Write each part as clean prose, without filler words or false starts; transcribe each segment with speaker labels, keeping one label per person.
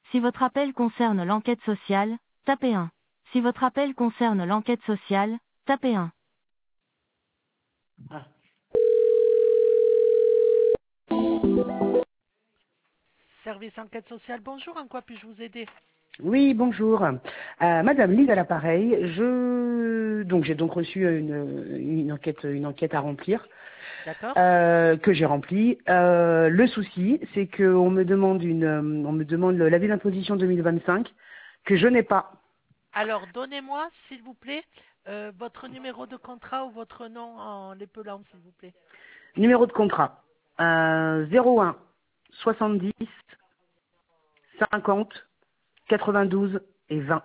Speaker 1: Si votre appel concerne l'enquête sociale, tapez 1. Si votre appel concerne l'enquête sociale, tapez 1.
Speaker 2: Ah.
Speaker 3: Service enquête sociale, bonjour, en quoi puis-je vous aider?
Speaker 2: Oui, bonjour. Madame Lise à l'appareil. J'ai donc reçu une enquête à remplir
Speaker 3: D'accord.
Speaker 2: que j'ai remplie. Le souci, c'est qu'on me demande l'avis d'imposition 2025 que je n'ai pas.
Speaker 3: Alors, donnez-moi, s'il vous plaît, votre numéro de contrat ou votre nom en l'épelant, s'il vous plaît.
Speaker 2: Numéro de contrat 01 70 50 92 et 20.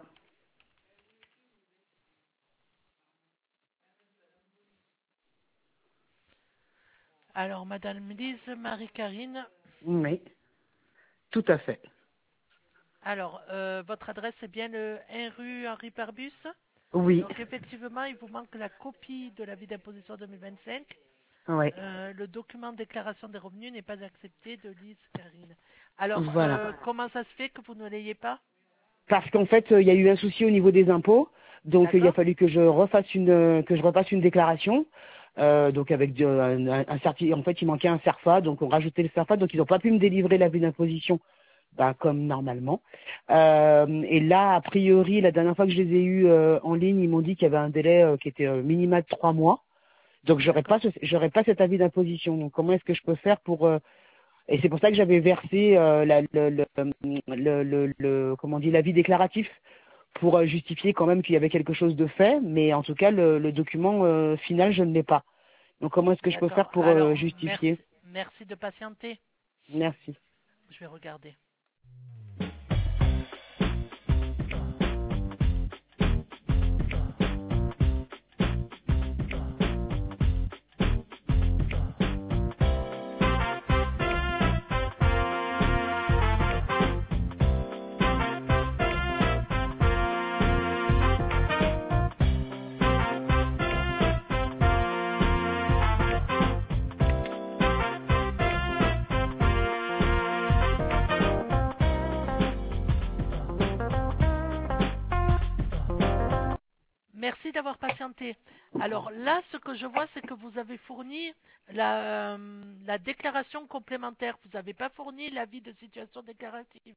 Speaker 3: Alors, Madame Lise Marie-Karine,
Speaker 2: Oui, tout à fait.
Speaker 3: alors, votre adresse est bien le 1 rue Henri Parbus.
Speaker 2: Oui,
Speaker 3: Donc, effectivement, il vous manque la copie de l'avis d'imposition 2025.
Speaker 2: ouais,
Speaker 3: Le document de déclaration des revenus n'est pas accepté de Lise Karine. Alors,
Speaker 2: voilà.
Speaker 3: comment ça se fait que vous ne l'ayez pas?
Speaker 2: Parce qu'en fait, il y a eu un souci au niveau des impôts, donc il a
Speaker 3: D'accord.
Speaker 2: fallu que je refasse une déclaration. Donc avec en fait, il manquait un CERFA, donc on rajoutait le CERFA, donc ils n'ont pas pu me délivrer l'avis d'imposition, comme normalement. Et là, a priori, la dernière fois que je les ai eus en ligne, ils m'ont dit qu'il y avait un délai qui était minimal de 3 mois. Donc
Speaker 3: D'accord.
Speaker 2: j'aurais pas cet avis d'imposition. Donc comment est-ce que je peux faire pour et c'est pour ça que j'avais versé comment on dit, l'avis déclaratif pour justifier quand même qu'il y avait quelque chose de fait, mais en tout cas le document final je ne l'ai pas. Donc comment est-ce que je peux faire
Speaker 3: D'accord.
Speaker 2: pour
Speaker 3: Alors,
Speaker 2: justifier?
Speaker 3: merci de patienter.
Speaker 2: Merci.
Speaker 3: Je vais regarder. Merci d'avoir patienté. Alors là, ce que je vois, c'est que vous avez fourni la déclaration complémentaire. Vous n'avez pas fourni l'avis de situation déclarative.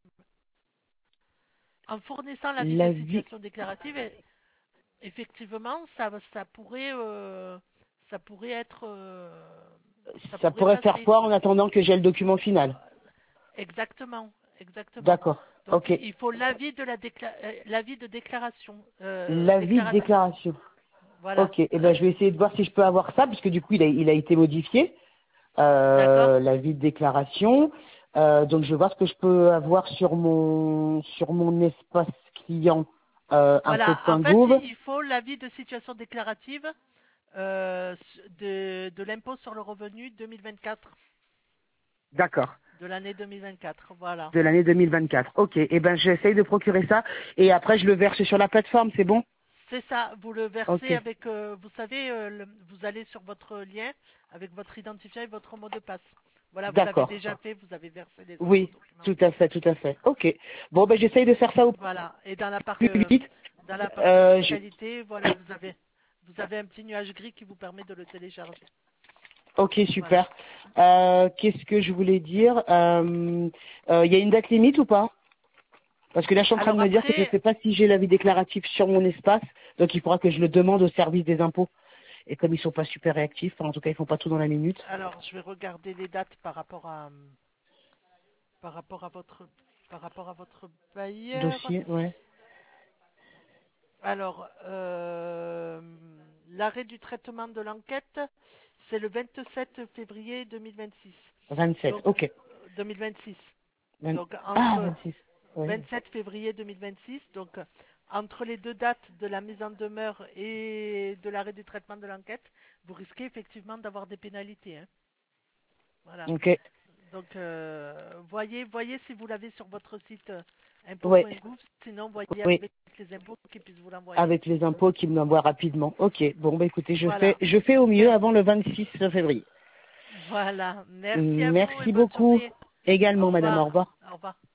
Speaker 3: En fournissant l'avis de
Speaker 2: L'avis,
Speaker 3: situation déclarative, effectivement, ça pourrait être, ça
Speaker 2: ça
Speaker 3: pourrait
Speaker 2: pourrait faire
Speaker 3: passer.
Speaker 2: quoi en attendant que j'ai le document final?
Speaker 3: Exactement, exactement.
Speaker 2: D'accord.
Speaker 3: Donc,
Speaker 2: Ok.
Speaker 3: il faut l'avis de déclaration,
Speaker 2: L'avis de
Speaker 3: déclaratif.
Speaker 2: déclaration.
Speaker 3: Voilà.
Speaker 2: Ok. Et ben je vais essayer de voir si je peux avoir ça, puisque du coup il a été modifié.
Speaker 3: D'accord.
Speaker 2: L'avis de déclaration. Donc je vais voir ce que je peux avoir sur mon espace client
Speaker 3: Voilà. En fait,
Speaker 2: info.gouv.
Speaker 3: il faut l'avis de situation déclarative de l'impôt sur le revenu 2024,
Speaker 2: D'accord.
Speaker 3: de l'année 2024. Voilà.
Speaker 2: De l'année 2024. Ok. Et ben j'essaye de procurer ça et après je le verse sur la plateforme, c'est bon?
Speaker 3: C'est ça. Vous le
Speaker 2: Ok.
Speaker 3: versez avec, vous savez, vous allez sur votre lien avec votre identifiant et votre mot de passe. Voilà, vous l'avez
Speaker 2: D'accord.
Speaker 3: déjà fait, vous avez versé les autres
Speaker 2: Oui,
Speaker 3: documents.
Speaker 2: tout à fait, tout à fait. Ok. Bon ben j'essaye de faire ça au
Speaker 3: Voilà. Et
Speaker 2: plus vite.
Speaker 3: dans la partie
Speaker 2: Je-
Speaker 3: fiscalité, voilà, vous avez un petit nuage gris qui vous permet de le télécharger.
Speaker 2: Ok,
Speaker 3: Voilà.
Speaker 2: super. Qu'est-ce que je voulais dire? Il y a une date limite ou pas? Parce que là, je suis en train de
Speaker 3: Alors
Speaker 2: me dire que je ne
Speaker 3: après,
Speaker 2: sais pas si j'ai l'avis déclaratif sur mon espace, donc il faudra que je le demande au service des impôts. Et comme ils sont pas super réactifs, enfin, en tout cas, ils font pas tout dans la minute.
Speaker 3: alors je vais regarder les dates par rapport à votre par rapport à votre bailleur.
Speaker 2: Dossier, ouais.
Speaker 3: Alors, l'arrêt du traitement de l'enquête, c'est le 27 février 2026.
Speaker 2: 27,
Speaker 3: Donc,
Speaker 2: ok.
Speaker 3: 2026.
Speaker 2: 20
Speaker 3: Donc,
Speaker 2: Ah,
Speaker 3: entre
Speaker 2: 26. Ouais.
Speaker 3: 27 février 2026, donc entre les deux dates de la mise en demeure et de l'arrêt du traitement de l'enquête, vous risquez effectivement d'avoir des pénalités, hein. Voilà.
Speaker 2: Ok.
Speaker 3: Donc, voyez si vous l'avez sur votre site
Speaker 2: Ouais.
Speaker 3: impôt.gouv, sinon voyez
Speaker 2: Oui.
Speaker 3: avec les impôts qui puissent vous l'envoyer.
Speaker 2: Avec les impôts qui me l'envoient rapidement. Ok. Bon, bah écoutez,
Speaker 3: Voilà.
Speaker 2: je fais au mieux
Speaker 3: Merci.
Speaker 2: avant le 26 février.
Speaker 3: Voilà. Merci à vous et
Speaker 2: Merci
Speaker 3: bonne
Speaker 2: beaucoup.
Speaker 3: journée. Au
Speaker 2: Également, madame. Au
Speaker 3: revoir.
Speaker 2: revoir.
Speaker 3: Au revoir.